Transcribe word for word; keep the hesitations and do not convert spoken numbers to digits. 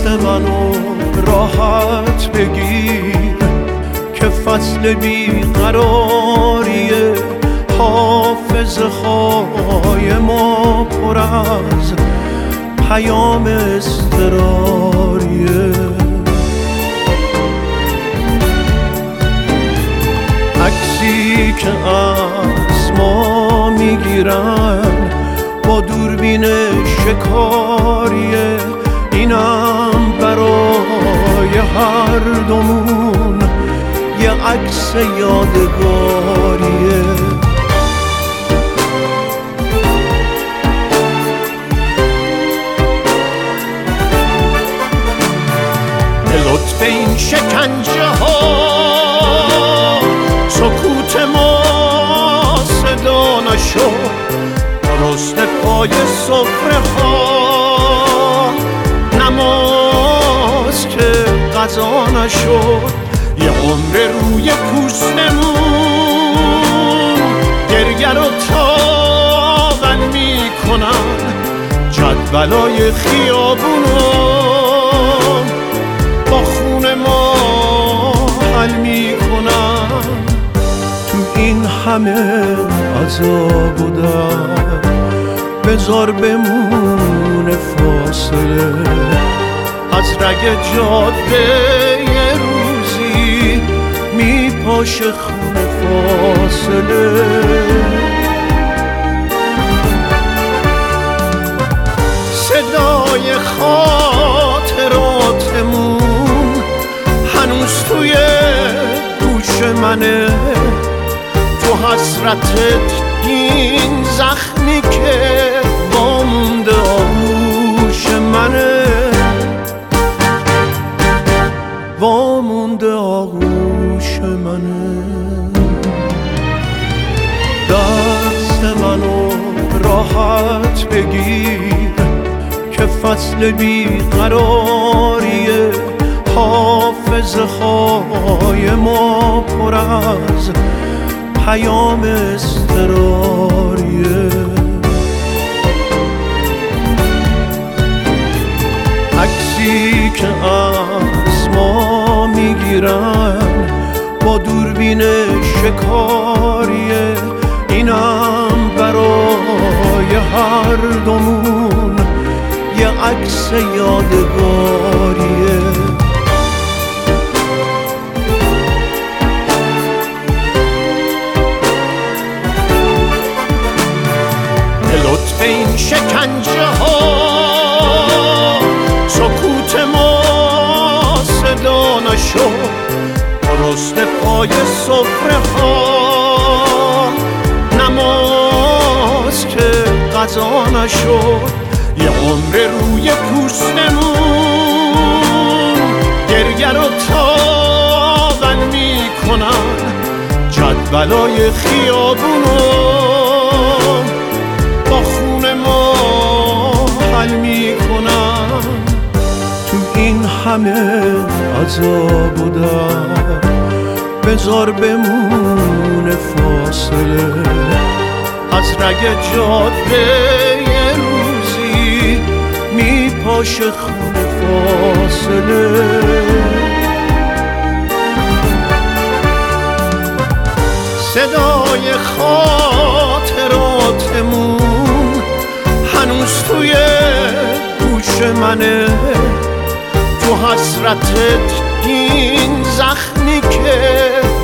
منو راحت بگیر که فصل بیقراریه، حافظه های ما پر از پیام اضطراریه. عکسی که از ما میگیرن با دوربین شکاریه، اینم برای هر دومون یه عکس یادگاریه. به لطف این شکنجه ها سکوت ما صدا نشد، درست پای سفره ها نماز که غذا نشد، یه عمر روی پوستمون گرگر و تاون میکنن، جدولای خیابونو با خون ما حل میکنن. تو این همه عذاب و درد بذار بمونه فاصله، از رگ جاده یه روزی میپاشه خون فاصله. صدای خاطراتمون هنوز توی گوش منه، تو حسرتت این زخمی که وامونده آغوش منه، وامونده آغوش منه. دست منو راحت بگیر که فصل بیقراریه، حافظه های ما پر از پیام اضطراریه. عکسی که از ما میگیرن با دوربین شکاریه، اینم برای هر دومون یه عکس یادگاریه. به این شکنجه ها سکوت ما صدا نشد، درست پای سفره ها نماز که غذا نشد، یه عمر روی پوستمون گرگر و تاون میکنن، جدولای خیابونو با خون ما حل میکنن. تو این همه عذاب و درد بذار بمونه فاصله، از رگ جاده یه روزی میپاشه خون فاصله. صدای خاطراتمون هنوز توی گوش منه، تو حسرتت این زخمی که